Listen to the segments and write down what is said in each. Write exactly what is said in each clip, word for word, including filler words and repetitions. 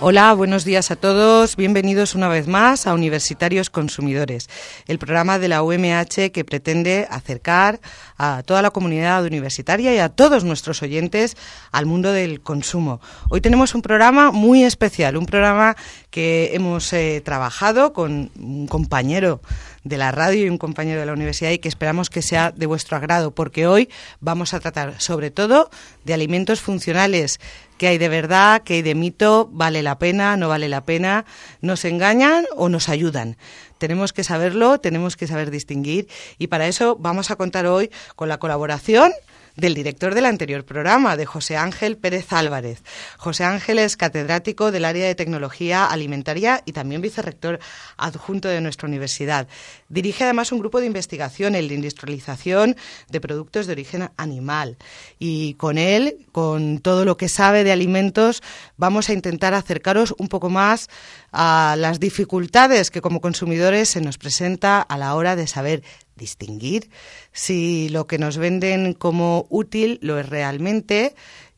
Hola, buenos días a todos. Bienvenidos una vez más a Universitarios Consumidores, el programa de la U M H que pretende acercar a toda la comunidad universitaria y a todos nuestros oyentes al mundo del consumo. Hoy tenemos un programa muy especial, un programa que hemos eh, trabajado con un compañero de la radio y un compañero de la universidad y que esperamos que sea de vuestro agrado, porque hoy vamos a tratar sobre todo de alimentos funcionales. ¿Qué hay de verdad? ¿Qué hay de mito? ¿Vale la pena? ¿No vale la pena? ¿Nos engañan o nos ayudan? Tenemos que saberlo, tenemos que saber distinguir y para eso vamos a contar hoy con la colaboración del director del anterior programa, de José Ángel Pérez Álvarez. José Ángel es catedrático del área de tecnología alimentaria y también vicerrector adjunto de nuestra universidad. Dirige además un grupo de investigación en la industrialización de productos de origen animal. Y con él, con todo lo que sabe de alimentos, vamos a intentar acercaros un poco más a las dificultades que como consumidores se nos presenta a la hora de saber distinguir si lo que nos venden como útil lo es realmente,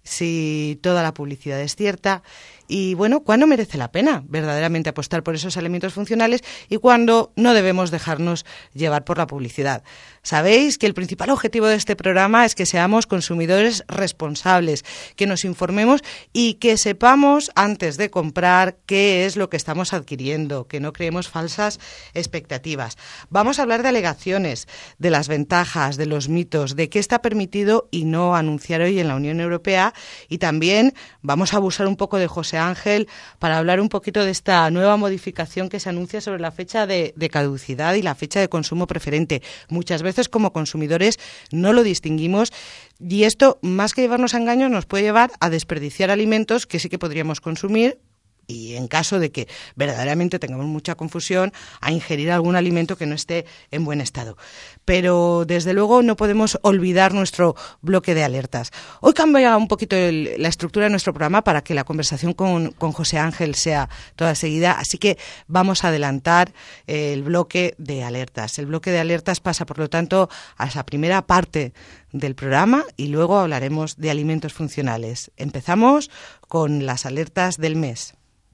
si toda la publicidad es cierta y, bueno, cuándo merece la pena verdaderamente apostar por esos alimentos funcionales y cuándo no debemos dejarnos llevar por la publicidad. Sabéis que el principal objetivo de este programa es que seamos consumidores responsables, que nos informemos y que sepamos antes de comprar qué es lo que estamos adquiriendo, que no creemos falsas expectativas. Vamos a hablar de alegaciones, de las ventajas, de los mitos, de qué está permitido y no anunciar hoy en la Unión Europea y también vamos a abusar un poco de José Ángel para hablar un poquito de esta nueva modificación que se anuncia sobre la fecha de, de caducidad y la fecha de consumo preferente. Muchas veces como consumidores no lo distinguimos y esto, más que llevarnos a engaños, nos puede llevar a desperdiciar alimentos que sí que podríamos consumir y en caso de que verdaderamente tengamos mucha confusión, a ingerir algún alimento que no esté en buen estado. Pero desde luego no podemos olvidar nuestro bloque de alertas. Hoy cambia un poquito el, la estructura de nuestro programa para que la conversación con, con José Ángel sea toda seguida, así que vamos a adelantar el bloque de alertas. El bloque de alertas pasa, por lo tanto, a esa primera parte del programa y luego hablaremos de alimentos funcionales. Empezamos con las alertas del mes.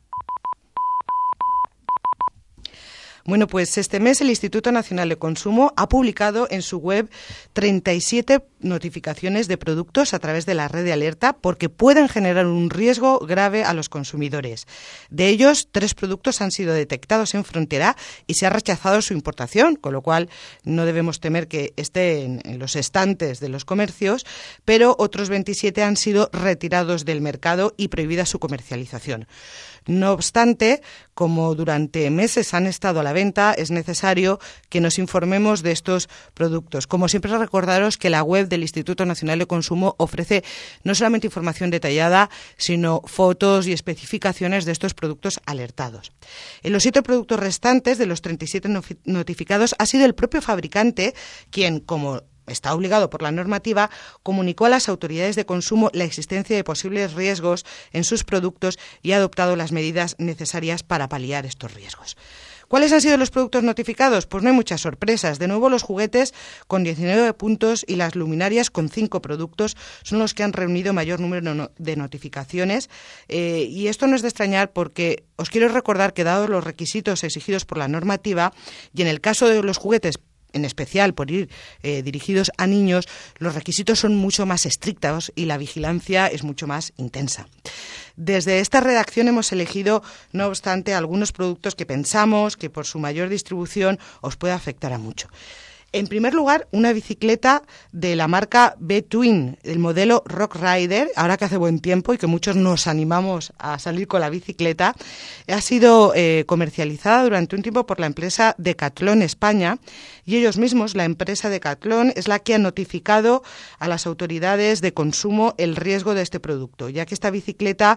Bueno, pues este mes el Instituto Nacional de Consumo ha publicado en su web treinta y siete notificaciones de productos a través de la red de alerta porque pueden generar un riesgo grave a los consumidores. De ellos, tres productos han sido detectados en frontera y se ha rechazado su importación, con lo cual no debemos temer que estén en los estantes de los comercios, pero otros veintisiete han sido retirados del mercado y prohibida su comercialización. No obstante, como durante meses han estado a la venta, es necesario que nos informemos de estos productos. Como siempre, recordaros que la web del Instituto Nacional de Consumo ofrece no solamente información detallada, sino fotos y especificaciones de estos productos alertados. En los siete productos restantes de los treinta y siete notificados ha sido el propio fabricante quien, como está obligado por la normativa, comunicó a las autoridades de consumo la existencia de posibles riesgos en sus productos y ha adoptado las medidas necesarias para paliar estos riesgos. ¿Cuáles han sido los productos notificados? Pues no hay muchas sorpresas. De nuevo, los juguetes con diecinueve puntos y las luminarias con cinco productos son los que han reunido mayor número de notificaciones. Eh, y esto no es de extrañar porque os quiero recordar que, dados los requisitos exigidos por la normativa, y en el caso de los juguetes en especial por ir eh, dirigidos a niños, los requisitos son mucho más estrictos y la vigilancia es mucho más intensa. Desde esta redacción hemos elegido, no obstante, algunos productos que pensamos que por su mayor distribución os puede afectar a mucho. En primer lugar, una bicicleta de la marca B-Twin, el modelo Rock Rider, ahora que hace buen tiempo y que muchos nos animamos a salir con la bicicleta, ha sido eh, comercializada durante un tiempo por la empresa Decathlon España y ellos mismos, la empresa Decathlon, es la que ha notificado a las autoridades de consumo el riesgo de este producto, ya que esta bicicleta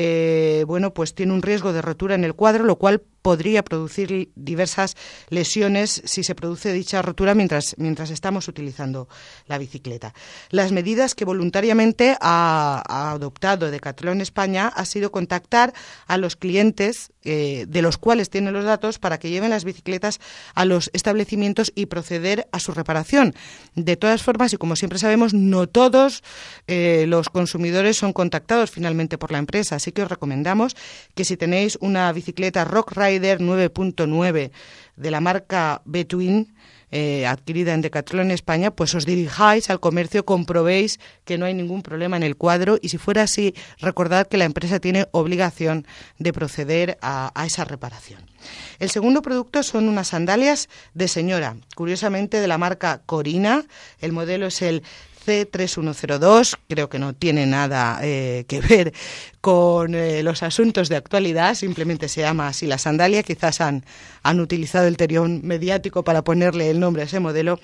eh, bueno, pues tiene un riesgo de rotura en el cuadro, lo cual podría producir diversas lesiones si se produce dicha rotura mientras, mientras estamos utilizando la bicicleta. Las medidas que voluntariamente ha, ha adoptado Decathlon España ha sido contactar a los clientes que, de los cuales tiene los datos para que lleven las bicicletas a los establecimientos y proceder a su reparación. De todas formas, y como siempre sabemos, no todos eh, los consumidores son contactados finalmente por la empresa, así que os recomendamos que si tenéis una bicicleta Rock Rider nueve punto nueve de la marca Between, Eh, adquirida en Decathlon en España, pues os dirijáis al comercio, comprobéis que no hay ningún problema en el cuadro y si fuera así, recordad que la empresa tiene obligación de proceder a, a esa reparación. El segundo producto son unas sandalias de señora, curiosamente de la marca Corina. El modelo es el C tres uno cero dos, creo que no tiene nada eh, que ver con eh, los asuntos de actualidad, simplemente se llama así la sandalia, quizás han, han utilizado el terión mediático para ponerle el nombre a ese modelo,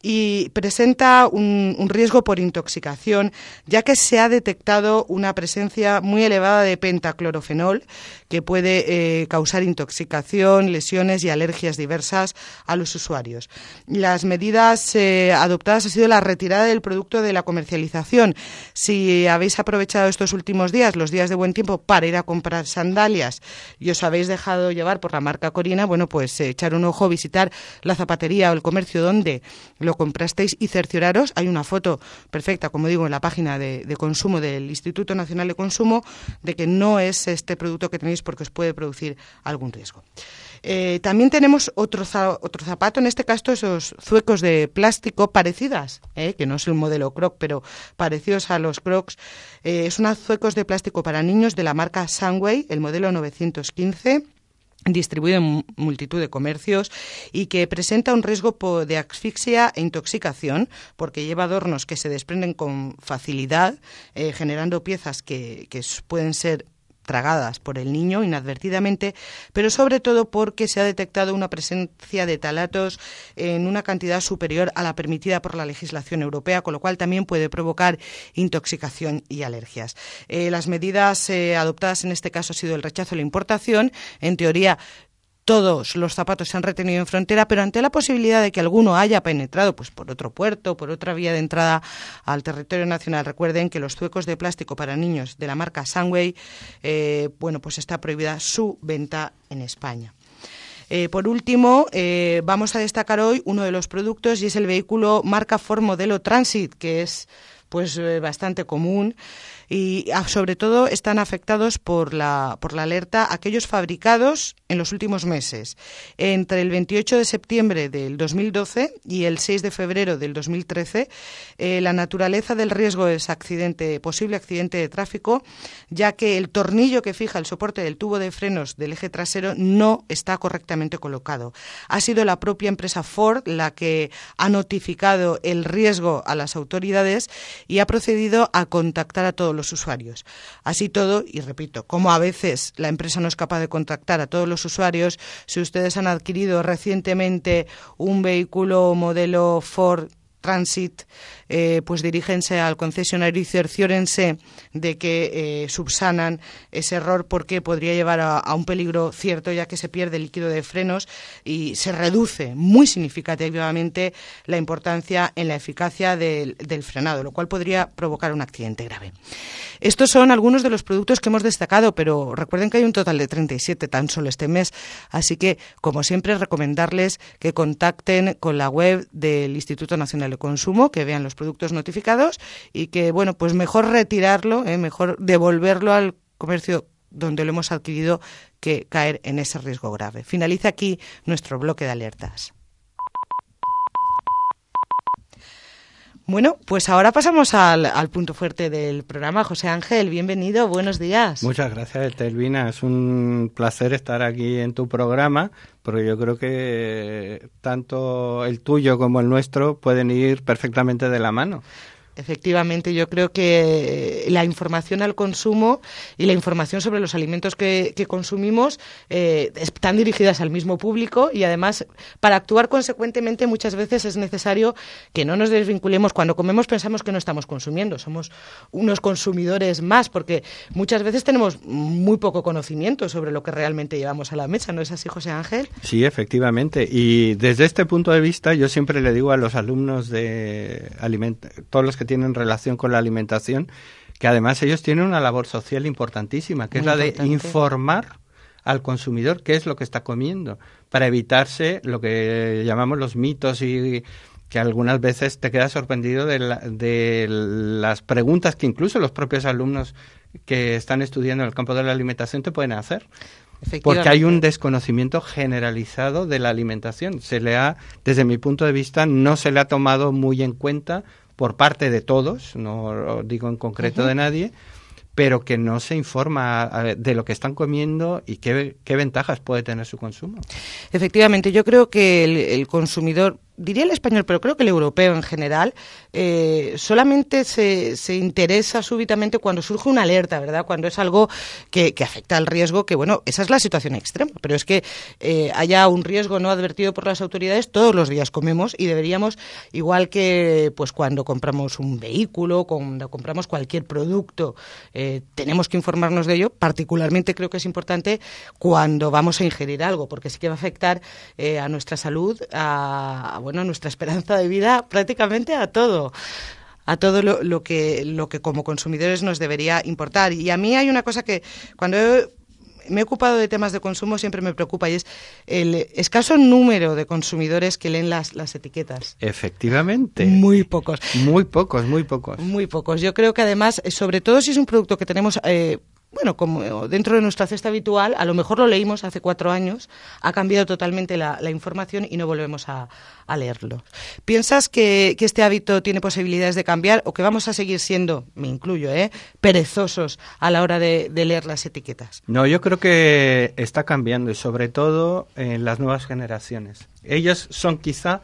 y presenta un, un riesgo por intoxicación, ya que se ha detectado una presencia muy elevada de pentaclorofenol, que puede eh, causar intoxicación, lesiones y alergias diversas a los usuarios. Las medidas eh, adoptadas ha sido la retirada del producto de la comercialización. Si habéis aprovechado estos últimos días, los días de buen tiempo, para ir a comprar sandalias y os habéis dejado llevar por la marca Corina, bueno, pues eh, echar un ojo, visitar la zapatería o el comercio donde lo comprasteis y cercioraros. Hay una foto perfecta, como digo, en la página de, de consumo del Instituto Nacional de Consumo de que no es este producto que tenéis porque os puede producir algún riesgo. Eh, también tenemos otro, za- otro zapato, en este caso esos zuecos de plástico parecidas, eh, que no es un modelo Croc, pero parecidos a los Crocs. Eh, es unos zuecos de plástico para niños de la marca Sunway, el modelo novecientos quince, distribuido en multitud de comercios y que presenta un riesgo de asfixia e intoxicación porque lleva adornos que se desprenden con facilidad, eh, generando piezas que, que pueden ser tragadas por el niño inadvertidamente, pero sobre todo porque se ha detectado una presencia de talatos en una cantidad superior a la permitida por la legislación europea, con lo cual también puede provocar intoxicación y alergias. Eh, las medidas eh, adoptadas en este caso ha sido el rechazo a la importación. En teoría, todos los zapatos se han retenido en frontera, pero ante la posibilidad de que alguno haya penetrado pues por otro puerto, por otra vía de entrada al territorio nacional, recuerden que los zuecos de plástico para niños de la marca Sunway, eh, bueno, pues está prohibida su venta en España. Eh, por último, eh, vamos a destacar hoy uno de los productos y es el vehículo marca Ford modelo Transit, que es pues eh, bastante común. Y ah, sobre todo están afectados por la, por la alerta aquellos fabricados en los últimos meses. Entre el veintiocho de septiembre del dos mil doce y el seis de febrero del dos mil trece, eh, la naturaleza del riesgo es accidente, posible accidente de tráfico, ya que el tornillo que fija el soporte del tubo de frenos del eje trasero no está correctamente colocado. Ha sido la propia empresa Ford la que ha notificado el riesgo a las autoridades y ha procedido a contactar a todos los usuarios. Así todo, y repito, como a veces la empresa no es capaz de contactar a todos los usuarios, si ustedes han adquirido recientemente un vehículo modelo Ford Transit, eh, pues diríjense al concesionario y cerciórense de que eh, subsanan ese error porque podría llevar a, a un peligro cierto, ya que se pierde el líquido de frenos y se reduce muy significativamente la importancia en la eficacia del, del frenado, lo cual podría provocar un accidente grave. Estos son algunos de los productos que hemos destacado, pero recuerden que hay un total de treinta y siete tan solo este mes, así que, como siempre, recomendarles que contacten con la web del Instituto Nacional de Consumo, que vean los productos notificados y que, bueno, pues mejor retirarlo, eh, mejor devolverlo al comercio donde lo hemos adquirido que caer en ese riesgo grave. Finaliza aquí nuestro bloque de alertas. Bueno, pues ahora pasamos al, al punto fuerte del programa. José Ángel, bienvenido, buenos días. Muchas gracias, Telvina. Es un placer estar aquí en tu programa, porque yo creo que tanto el tuyo como el nuestro pueden ir perfectamente de la mano. Efectivamente, yo creo que la información al consumo y la información sobre los alimentos que, que consumimos eh, están dirigidas al mismo público y además para actuar consecuentemente muchas veces es necesario que no nos desvinculemos. Cuando comemos pensamos que no estamos consumiendo, somos unos consumidores más porque muchas veces tenemos muy poco conocimiento sobre lo que realmente llevamos a la mesa, ¿no es así, José Ángel? Sí, efectivamente. Y desde este punto de vista yo siempre le digo a los alumnos de aliment- todos los que tienen relación con la alimentación, que además ellos tienen una labor social importantísima, que Muy es la importante. de informar al consumidor qué es lo que está comiendo, para evitarse lo que llamamos los mitos y que algunas veces te quedas sorprendido de, la, de las preguntas que incluso los propios alumnos que están estudiando en el campo de la alimentación te pueden hacer. Porque hay un desconocimiento generalizado de la alimentación. Se le ha, desde mi punto de vista, no se le ha tomado muy en cuenta por parte de todos, no lo digo en concreto uh-huh. de nadie, pero que no se informa de lo que están comiendo y qué, qué ventajas puede tener su consumo. Efectivamente, yo creo que el, el consumidor, diría el español, pero creo que el europeo en general, eh, solamente se, se interesa súbitamente cuando surge una alerta, ¿verdad? Cuando es algo que, que afecta al riesgo, que bueno, esa es la situación extrema, pero es que eh, haya un riesgo no advertido por las autoridades, todos los días comemos y deberíamos, igual que pues cuando compramos un vehículo, cuando compramos cualquier producto, eh, tenemos que informarnos de ello. Particularmente creo que es importante cuando vamos a ingerir algo, porque sí que va a afectar eh, a nuestra salud, a, a bueno, nuestra esperanza de vida, prácticamente a todo, a todo lo, lo que lo que como consumidores nos debería importar. Y a mí hay una cosa que cuando he, me he ocupado de temas de consumo siempre me preocupa, y es el escaso número de consumidores que leen las, las etiquetas. Efectivamente. Muy pocos. Muy pocos, muy pocos. Muy pocos. Yo creo que además, sobre todo si es un producto que tenemos... Eh, Bueno, como dentro de nuestra cesta habitual, a lo mejor lo leímos hace cuatro años, ha cambiado totalmente la, la información y no volvemos a, a leerlo. ¿Piensas que, que este hábito tiene posibilidades de cambiar o que vamos a seguir siendo, me incluyo, ¿eh? perezosos a la hora de, de leer las etiquetas? No, yo creo que está cambiando y sobre todo en las nuevas generaciones. Ellos son quizá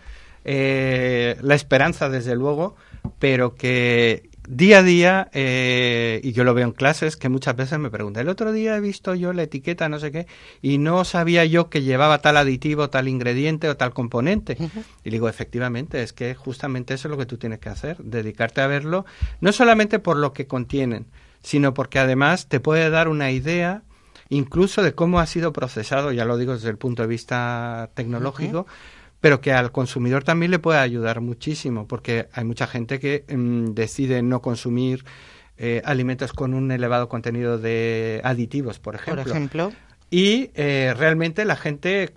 eh, la esperanza, desde luego, pero que... Día a día, eh, y yo lo veo en clases, que muchas veces me preguntan, el otro día he visto yo la etiqueta, no sé qué, y no sabía yo que llevaba tal aditivo, tal ingrediente o tal componente. Uh-huh. Y digo, efectivamente, es que justamente eso es lo que tú tienes que hacer, dedicarte a verlo, no solamente por lo que contienen, sino porque además te puede dar una idea incluso de cómo ha sido procesado, ya lo digo desde el punto de vista tecnológico, uh-huh. pero que al consumidor también le puede ayudar muchísimo, porque hay mucha gente que mmm, decide no consumir eh, alimentos con un elevado contenido de aditivos, por ejemplo. Por ejemplo. Y eh, realmente la gente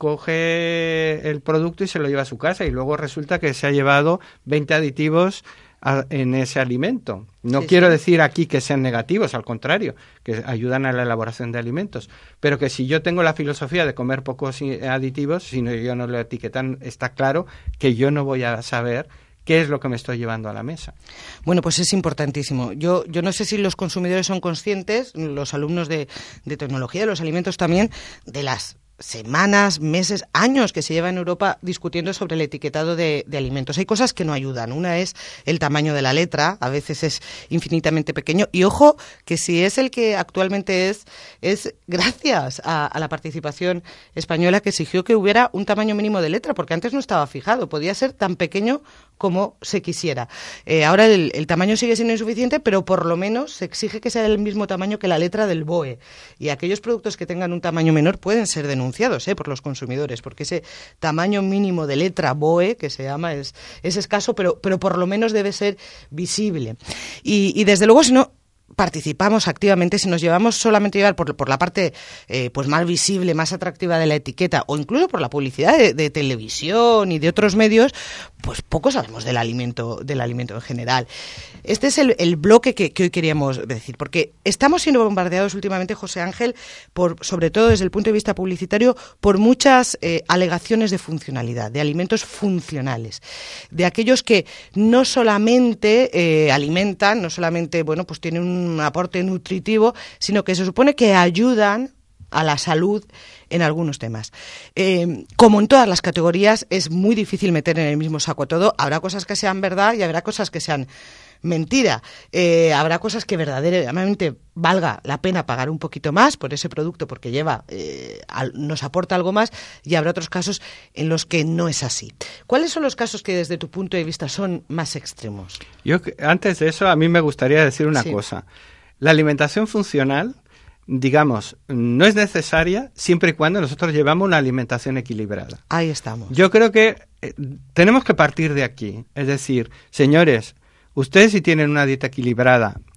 coge el producto y se lo lleva a su casa y luego resulta que se ha llevado veinte aditivos a, en ese alimento. No sí, quiero sí. decir aquí que sean negativos, al contrario, que ayudan a la elaboración de alimentos, pero que si yo tengo la filosofía de comer pocos aditivos, si no, yo no lo etiquetan, está claro que yo no voy a saber qué es lo que me estoy llevando a la mesa. Bueno, pues es importantísimo. Yo, yo no sé si los consumidores son conscientes, los alumnos de, de tecnología, de los alimentos también, de las semanas, meses, años que se lleva en Europa discutiendo sobre el etiquetado de, de alimentos. Hay cosas que no ayudan. Una es el tamaño de la letra, a veces es infinitamente pequeño. Y ojo, que si es el que actualmente es, es gracias a, a la participación española que exigió que hubiera un tamaño mínimo de letra, porque antes no estaba fijado. Podía ser tan pequeño como se quisiera. Eh, ahora el, el tamaño sigue siendo insuficiente, pero por lo menos se exige que sea del mismo tamaño que la letra del B O E. Y aquellos productos que tengan un tamaño menor pueden ser denunciados Eh, por los consumidores, porque ese tamaño mínimo de letra B O E, que se llama, es, es escaso, pero, pero por lo menos debe ser visible. Y, y desde luego, si no participamos activamente, si nos llevamos solamente a llevar por, por la parte eh, pues más visible, más atractiva de la etiqueta, o incluso por la publicidad de, de televisión y de otros medios, pues poco sabemos del alimento, del alimento en general. Este es el, el bloque que, que hoy queríamos decir, porque estamos siendo bombardeados últimamente, José Ángel, por, sobre todo desde el punto de vista publicitario, por muchas eh, alegaciones de funcionalidad, de alimentos funcionales, de aquellos que no solamente eh, alimentan, no solamente, bueno, pues tienen un aporte nutritivo, sino que se supone que ayudan a la salud en algunos temas. Eh, como en todas las categorías, es muy difícil meter en el mismo saco todo. Habrá cosas que sean verdad y habrá cosas que sean mentira. Eh, habrá cosas que verdaderamente valga la pena pagar un poquito más por ese producto porque lleva, eh, al, nos aporta algo más, y habrá otros casos en los que no es así. ¿Cuáles son los casos que desde tu punto de vista son más extremos? Yo, antes de eso, a mí me gustaría decir una sí. cosa. La alimentación funcional, digamos, no es necesaria siempre y cuando nosotros llevamos una alimentación equilibrada. Ahí estamos. Yo creo que eh, tenemos que partir de aquí. Es decir, señores, ustedes si tienen una dieta equilibrada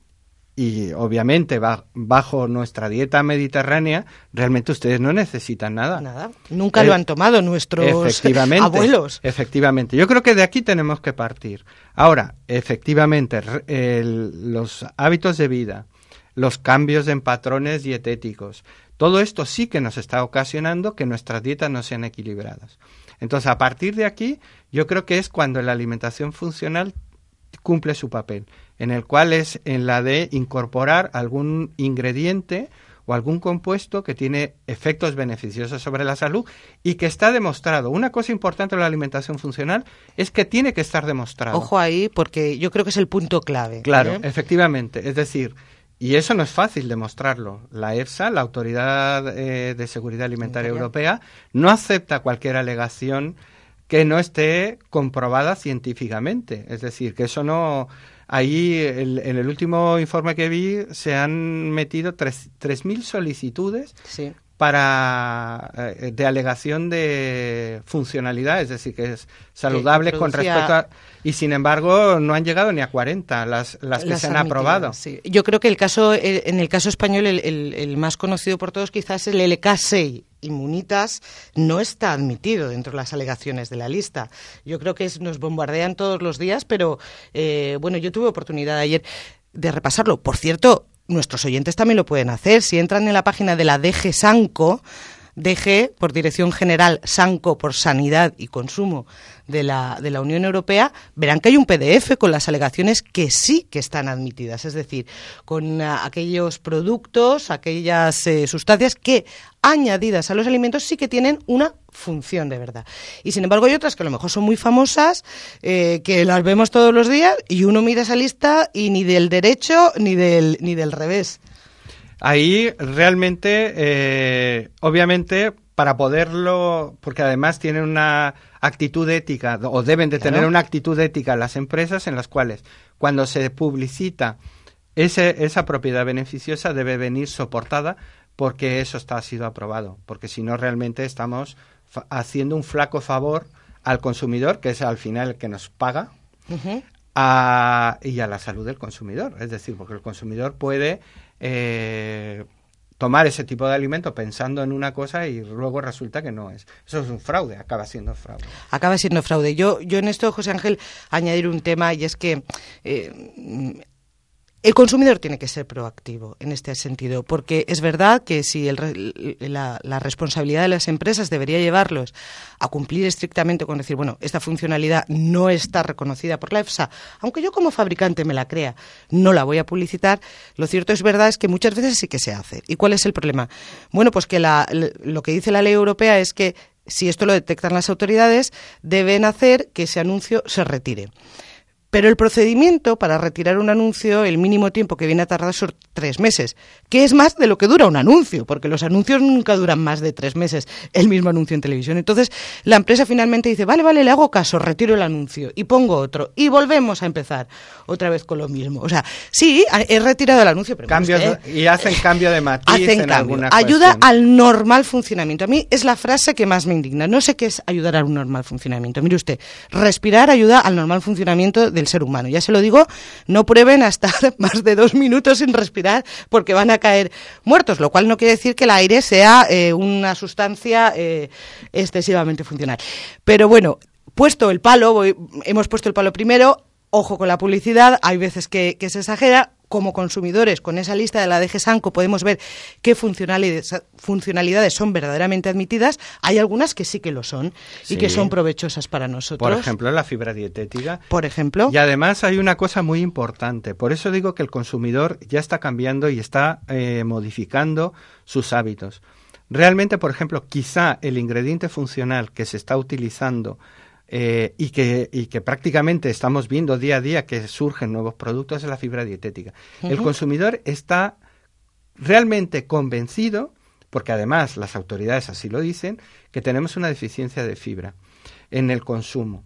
y obviamente ba- bajo nuestra dieta mediterránea, realmente ustedes no necesitan nada. Nada. Nunca Eh, lo han tomado nuestros efectivamente, abuelos. Efectivamente. Yo creo que de aquí tenemos que partir. Ahora, efectivamente, re- el- los hábitos de vida, los cambios en patrones dietéticos, todo esto sí que nos está ocasionando que nuestras dietas no sean equilibradas. Entonces, a partir de aquí, yo creo que es cuando la alimentación funcional cumple su papel, en el cual es en la de incorporar algún ingrediente o algún compuesto que tiene efectos beneficiosos sobre la salud y que está demostrado. Una cosa importante de la alimentación funcional es que tiene que estar demostrado. Ojo ahí, porque yo creo que es el punto clave. Claro, ¿eh? efectivamente. Es decir, y eso no es fácil demostrarlo. La EFSA, la Autoridad eh, de Seguridad Alimentaria Europea, no acepta cualquier alegación que no esté comprobada científicamente. Es decir, que eso no... Ahí, el, en el último informe que vi, se han metido tres mil solicitudes Sí. para eh, de alegación de funcionalidad, es decir, que es saludable que con producía... respecto a... Y, sin embargo, no han llegado ni a cuarenta las, las que Las se han admitidas, aprobado. Sí. Yo creo que el caso, el, en el caso español, el, el, el más conocido por todos quizás es el L K seis. Inmunitas no está admitido dentro de las alegaciones de la lista. Yo creo que es, nos bombardean todos los días, pero eh, bueno, yo tuve oportunidad ayer de repasarlo. Por cierto, nuestros oyentes también lo pueden hacer. Si entran en la página de la D G Sanco, D G por Dirección General, Sanco por Sanidad y Consumo de la, de la Unión Europea, verán que hay un P D F con las alegaciones que sí que están admitidas, es decir, con uh, aquellos productos, aquellas eh, sustancias que añadidas a los alimentos sí que tienen una función de verdad. Y sin embargo hay otras que a lo mejor son muy famosas, eh, que las vemos todos los días y uno mira esa lista y ni del derecho ni del, ni del revés. Ahí realmente, eh, obviamente, para poderlo, porque además tienen una actitud ética, o deben de Claro. tener una actitud ética las empresas en las cuales cuando se publicita ese, esa propiedad beneficiosa debe venir soportada porque eso está, ha sido aprobado, porque si no realmente estamos fa- haciendo un flaco favor al consumidor, que es al final el que nos paga, Uh-huh. a, y a la salud del consumidor. Es decir, porque el consumidor puede eh, tomar ese tipo de alimento pensando en una cosa y luego resulta que no es. Eso es un fraude, acaba siendo fraude. Acaba siendo fraude. Yo, yo en esto, José Ángel, añadir un tema y es que eh, el consumidor tiene que ser proactivo en este sentido, porque es verdad que si el, la, la responsabilidad de las empresas debería llevarlos a cumplir estrictamente con decir, bueno, esta funcionalidad no está reconocida por la EFSA, aunque yo como fabricante me la crea, no la voy a publicitar, lo cierto es verdad es que muchas veces sí que se hace. ¿Y cuál es el problema? Bueno, pues que la, lo que dice la ley europea es que si esto lo detectan las autoridades, deben hacer que ese anuncio se retire. Pero el procedimiento para retirar un anuncio, el mínimo tiempo que viene a tardar son tres meses, que es más de lo que dura un anuncio, porque los anuncios nunca duran más de tres meses, el mismo anuncio en televisión. Entonces, la empresa finalmente dice, vale, vale, le hago caso, retiro el anuncio y pongo otro. Y volvemos a empezar otra vez con lo mismo. O sea, sí, he retirado el anuncio, pero... Cambios, usted, y hacen cambio de matiz hacen en cambio. alguna Ayuda cuestión. al normal funcionamiento. A mí es la frase que más me indigna. No sé qué es ayudar a un normal funcionamiento. Mire usted, respirar ayuda al normal funcionamiento del ser humano. Ya se lo digo, no prueben a estar más de dos minutos sin respirar porque van a caer muertos, lo cual no quiere decir que el aire sea eh, una sustancia eh, excesivamente funcional. Pero bueno, puesto el palo, voy, hemos puesto el palo primero, ojo con la publicidad, hay veces que, que se exagera. Como consumidores, con esa lista de la D G Sanco podemos ver qué funcionalidades, funcionalidades son verdaderamente admitidas. Hay algunas que sí que lo son Sí. y que son provechosas para nosotros. Por ejemplo, la fibra dietética. Por ejemplo. Y además hay una cosa muy importante. Por eso digo que el consumidor ya está cambiando y está eh, modificando sus hábitos. Realmente, por ejemplo, quizá el ingrediente funcional que se está utilizando Eh, y, que, y que prácticamente estamos viendo día a día que surgen nuevos productos es la fibra dietética. Uh-huh. El consumidor está realmente convencido, porque además las autoridades así lo dicen, que tenemos una deficiencia de fibra en el consumo.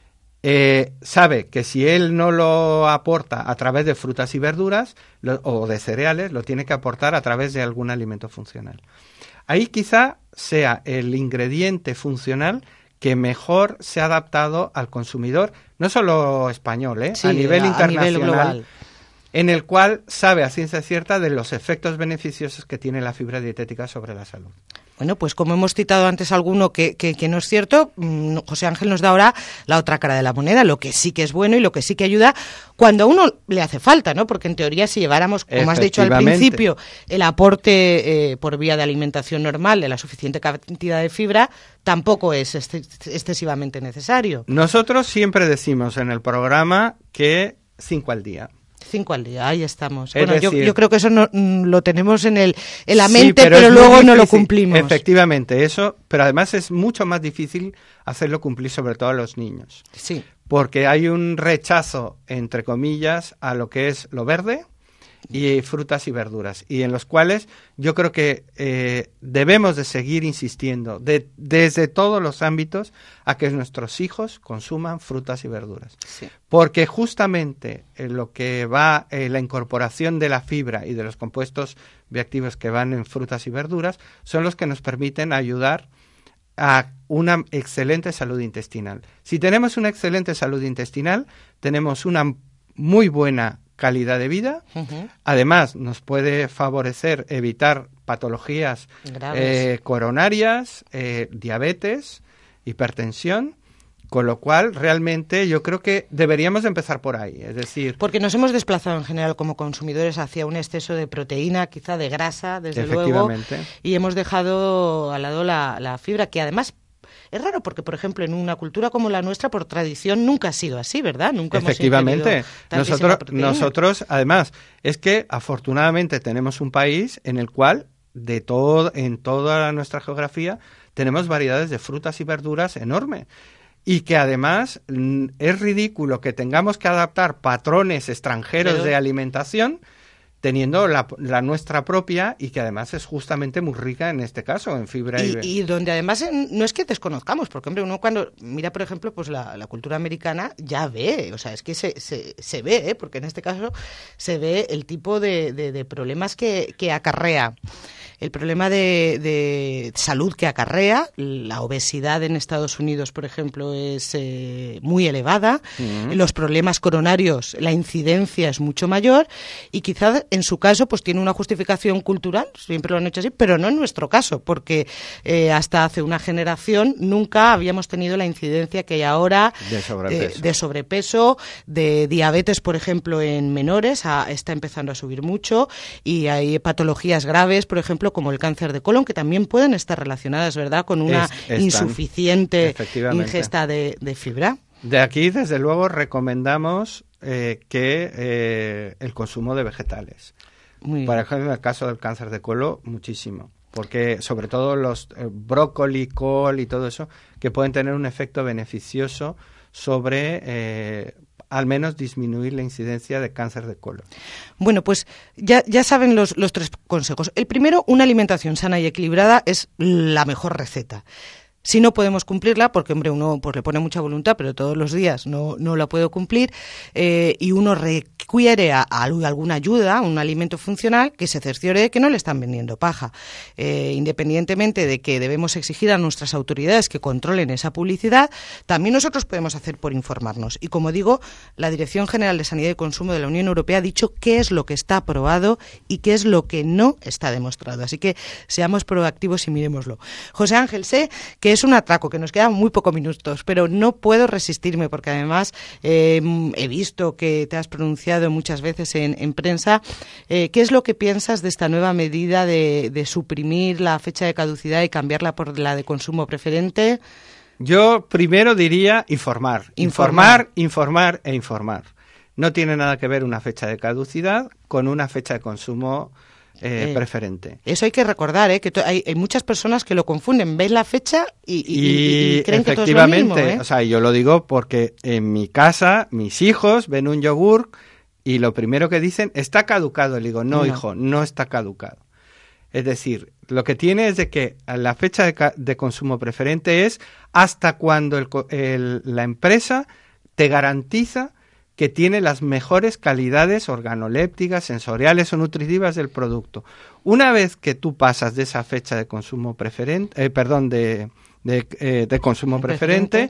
Eh, sabe que si él no lo aporta a través de frutas y verduras lo, o de cereales, lo tiene que aportar a través de algún alimento funcional. Ahí quizá sea el ingrediente funcional que mejor se ha adaptado al consumidor, no solo español, ¿eh? Sí, a nivel a, internacional. a nivel global. en el cual sabe a ciencia cierta de los efectos beneficiosos que tiene la fibra dietética sobre la salud. Bueno, pues como hemos citado antes alguno que, que, que no es cierto, José Ángel nos da ahora la otra cara de la moneda, lo que sí que es bueno y lo que sí que ayuda cuando a uno le hace falta, ¿no? Porque en teoría si lleváramos, como has dicho al principio, el aporte eh, por vía de alimentación normal de la suficiente cantidad de fibra, tampoco es ex- excesivamente necesario. Nosotros siempre decimos en el programa que cinco al día. Cinco al día, ahí estamos. Es Bueno, decir, yo, yo creo que eso no, lo tenemos en el en la sí, mente, pero, pero luego no lo difícil. cumplimos. Efectivamente, eso, pero además es mucho más difícil hacerlo cumplir, sobre todo a los niños. Sí. Porque hay un rechazo, entre comillas, a lo que es lo verde y frutas y verduras, y en los cuales yo creo que eh, debemos de seguir insistiendo de, desde todos los ámbitos a que nuestros hijos consuman frutas y verduras. Sí. Porque justamente en lo que va eh, la incorporación de la fibra y de los compuestos bioactivos que van en frutas y verduras son los que nos permiten ayudar a una excelente salud intestinal. Si tenemos una excelente salud intestinal, tenemos una muy buena calidad de vida. Uh-huh. Además, nos puede favorecer evitar patologías eh, coronarias, eh, diabetes, hipertensión, con lo cual realmente yo creo que deberíamos empezar por ahí, es decir... Porque nos hemos desplazado en general como consumidores hacia un exceso de proteína, quizá de grasa, desde luego, y hemos dejado al lado la, la fibra, que además... Es raro porque, por ejemplo, en una cultura como la nuestra, por tradición, nunca ha sido así, ¿verdad? Nunca Efectivamente. hemos nosotros, nosotros, además, es que afortunadamente tenemos un país en el cual, de todo, en toda nuestra geografía, tenemos variedades de frutas y verduras enormes. Y que además es ridículo que tengamos que adaptar patrones extranjeros Pero... de alimentación teniendo la, la nuestra propia y que además es justamente muy rica en este caso, en fibra. Y, y... y donde además no es que desconozcamos, porque hombre, uno cuando mira, por ejemplo, pues la, la cultura americana ya ve, o sea, es que se, se, se ve, ¿eh? Porque en este caso se ve el tipo de, de, de problemas que, que acarrea. El problema de, de salud que acarrea, la obesidad en Estados Unidos, por ejemplo, es eh, muy elevada, uh-huh. Los problemas coronarios, la incidencia es mucho mayor y quizás en su caso pues tiene una justificación cultural, siempre lo han hecho así, pero no en nuestro caso, porque eh, hasta hace una generación nunca habíamos tenido la incidencia que hay ahora de sobrepeso, eh, de, sobrepeso, de diabetes, por ejemplo, en menores, a, está empezando a subir mucho y hay patologías graves, por ejemplo, como el cáncer de colon, que también pueden estar relacionadas, ¿verdad?, con una es, están, insuficiente ingesta de, de fibra. De aquí, desde luego, recomendamos eh, que eh, el consumo de vegetales. Muy Por ejemplo, en el caso del cáncer de colon, muchísimo. Porque sobre todo los eh, brócoli, col y todo eso, que pueden tener un efecto beneficioso sobre... Eh, al menos disminuir la incidencia de cáncer de colon. Bueno, pues ya, ya saben los, los tres consejos. El primero, una alimentación sana y equilibrada es la mejor receta. Si no podemos cumplirla, porque hombre, uno pues le pone mucha voluntad, pero todos los días no, no la puedo cumplir, eh, y uno requiere a, a alguna ayuda, un alimento funcional, que se cerciore de que no le están vendiendo paja. Eh, independientemente de que debemos exigir a nuestras autoridades que controlen esa publicidad, también nosotros podemos hacer por informarnos. Y como digo, la Dirección General de Sanidad y Consumo de la Unión Europea ha dicho qué es lo que está aprobado y qué es lo que no está demostrado. Así que seamos proactivos y miremoslo. José Ángel, sé que es un atraco, que nos quedan muy pocos minutos, pero no puedo resistirme porque además eh, he visto que te has pronunciado muchas veces en, en prensa. Eh, ¿Qué es lo que piensas de esta nueva medida de, de suprimir la fecha de caducidad y cambiarla por la de consumo preferente? Yo primero diría informar, informar, informar, informar e informar. No tiene nada que ver una fecha de caducidad con una fecha de consumo Eh, eh, preferente. Eso hay que recordar, ¿eh? Que to- hay, hay muchas personas que lo confunden, ven la fecha y, y, y, y creen que todo es lo mismo, ¿eh? O sea, yo lo digo porque en mi casa mis hijos ven un yogur y lo primero que dicen, está caducado. Le digo, no, no, hijo, no está caducado. Es decir, lo que tiene es de que la fecha de, ca- de consumo preferente es hasta cuando el, el, la empresa te garantiza que tiene las mejores calidades organolépticas, sensoriales o nutritivas del producto. Una vez que tú pasas de esa fecha de consumo preferente, eh, perdón, de, de, eh, de consumo preferente,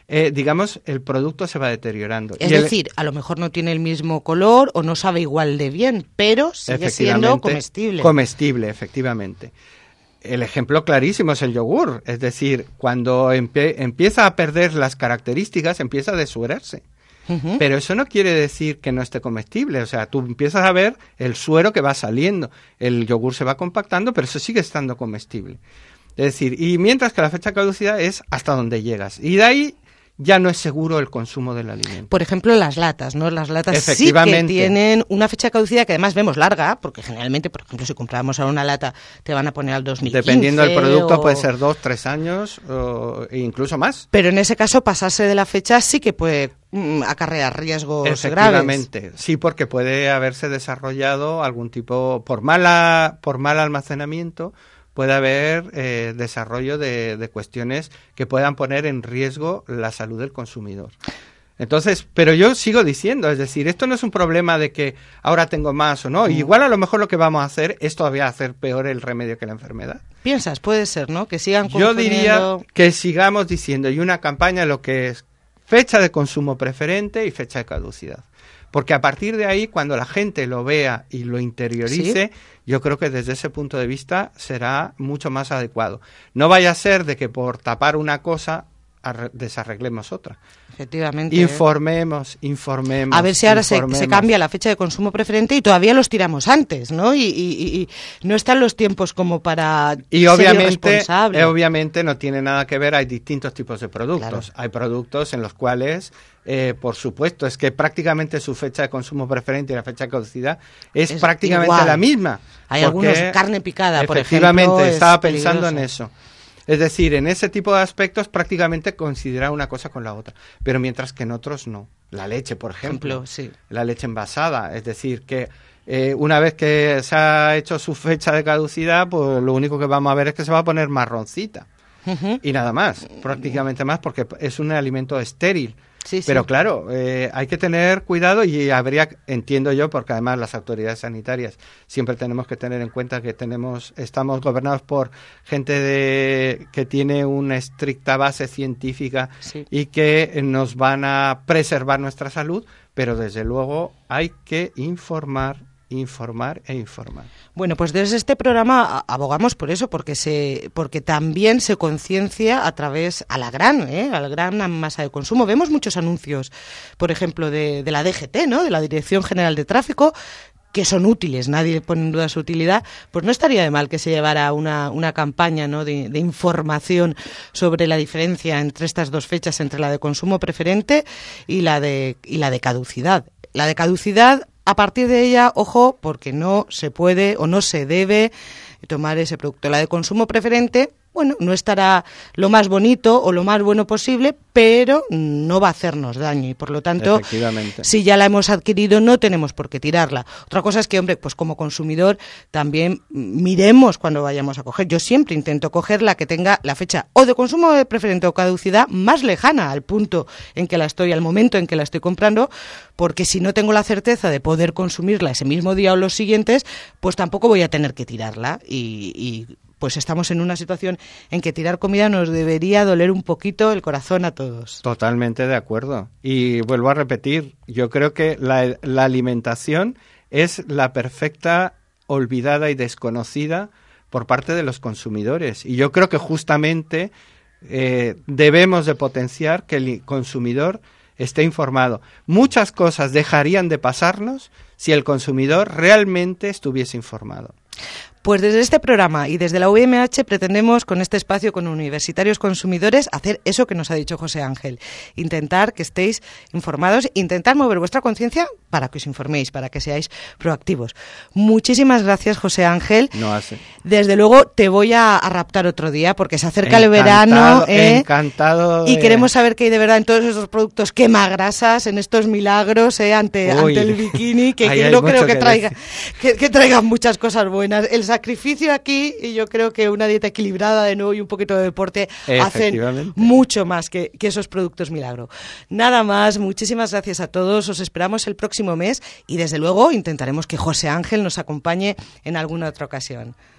eh, digamos, el producto se va deteriorando. Es y decir, el... a lo mejor no tiene el mismo color o no sabe igual de bien, pero sigue siendo comestible. Comestible, efectivamente. El ejemplo clarísimo es el yogur, es decir, cuando empie- empieza a perder las características, empieza a desuerarse. Uh-huh. Pero eso no quiere decir que no esté comestible, o sea, tú empiezas a ver el suero que va saliendo, el yogur se va compactando, pero eso sigue estando comestible. Es decir, y mientras que la fecha de caducidad es hasta donde llegas, y de ahí ya no es seguro el consumo del alimento. Por ejemplo, las latas, ¿no? Las latas sí que tienen una fecha de caducidad que además vemos larga, porque generalmente, por ejemplo, si compramos ahora una lata, te van a poner al dos mil quince. Dependiendo del producto, o... puede ser dos, tres años o e incluso más. Pero en ese caso, pasarse de la fecha sí que puede mm, acarrear riesgos Efectivamente, graves. Sí, porque puede haberse desarrollado algún tipo, por mala, por mal almacenamiento, puede haber eh, desarrollo de, de cuestiones que puedan poner en riesgo la salud del consumidor. Entonces, pero yo sigo diciendo, es decir, esto no es un problema de que ahora tengo más o no. Mm. Igual a lo mejor lo que vamos a hacer es todavía hacer peor el remedio que la enfermedad. ¿Piensas? Puede ser, ¿no? Que sigan confundiendo... Yo diría que sigamos diciendo, y una campaña lo que es fecha de consumo preferente y fecha de caducidad. Porque a partir de ahí, cuando la gente lo vea y lo interiorice, ¿sí? Yo creo que desde ese punto de vista será mucho más adecuado. No vaya a ser de que por tapar una cosa desarreglemos otra. Efectivamente. Informemos, informemos. A ver si ahora se, se cambia la fecha de consumo preferente y todavía los tiramos antes, ¿no? Y, y, y no están los tiempos como para y ser obviamente, irresponsable. Y obviamente no tiene nada que ver, hay distintos tipos de productos. Claro. Hay productos en los cuales, eh, por supuesto, es que prácticamente su fecha de consumo preferente y la fecha de caducidad es, es prácticamente igual. La misma. Hay algunos carne picada, por ejemplo. Efectivamente, estaba pensando en eso. Es decir, en ese tipo de aspectos prácticamente considera una cosa con la otra, pero mientras que en otros no. La leche, por ejemplo, ejemplo sí. La leche envasada, es decir, que eh, una vez que se ha hecho su fecha de caducidad, pues lo único que vamos a ver es que se va a poner marroncita. Uh-huh. Y nada más, prácticamente más, porque es un alimento estéril. Sí, sí. Pero claro, eh, hay que tener cuidado y habría, entiendo yo, porque además las autoridades sanitarias siempre tenemos que tener en cuenta que tenemos, estamos gobernados por gente de, que tiene una estricta base científica sí. y que nos van a preservar nuestra salud, pero desde luego hay que informar. informar e informar. Bueno, pues desde este programa abogamos por eso, porque se, porque también se conciencia a través a la gran, ¿eh? a la gran masa de consumo. Vemos muchos anuncios, por ejemplo, de, de la D G T, ¿no? De la Dirección General de Tráfico, que son útiles, nadie pone en duda su utilidad. Pues no estaría de mal que se llevara una, una campaña, ¿no? de, de información sobre la diferencia entre estas dos fechas, entre la de consumo preferente y la de, y la de caducidad. La de caducidad, a partir de ella, ojo, porque no se puede o no se debe tomar ese producto. La de consumo preferente, bueno, no estará lo más bonito o lo más bueno posible, pero no va a hacernos daño y por lo tanto, si ya la hemos adquirido, no tenemos por qué tirarla. Otra cosa es que, hombre, pues como consumidor también miremos cuando vayamos a coger. Yo siempre intento coger la que tenga la fecha o de consumo preferente o caducidad más lejana al punto en que la estoy, al momento en que la estoy comprando, porque si no tengo la certeza de poder consumirla ese mismo día o los siguientes, pues tampoco voy a tener que tirarla y, y pues estamos en una situación en que tirar comida nos debería doler un poquito el corazón a todos. Totalmente de acuerdo. Y vuelvo a repetir, yo creo que la, la alimentación es la perfecta olvidada y desconocida por parte de los consumidores. Y yo creo que justamente eh, debemos de potenciar que el consumidor esté informado. Muchas cosas dejarían de pasarnos si el consumidor realmente estuviese informado. Pues desde este programa y desde la U M H pretendemos con este espacio con universitarios consumidores hacer eso que nos ha dicho José Ángel, intentar que estéis informados, intentar mover vuestra conciencia para que os informéis, para que seáis proactivos. Muchísimas gracias, José Ángel. No hace. Desde luego te voy a, a raptar otro día porque se acerca encantado, el verano. ¿eh? Encantado. De... Y queremos saber qué hay de verdad en todos esos productos quemagrasas, en estos milagros, ¿eh? ante, ante el bikini, que, que no creo que, que traiga que, que traigan muchas cosas buenas. El sacrificio aquí, y yo creo que una dieta equilibrada de nuevo y un poquito de deporte hacen mucho más que, que esos productos milagro. Nada más, muchísimas gracias a todos, os esperamos el próximo mes y desde luego intentaremos que José Ángel nos acompañe en alguna otra ocasión.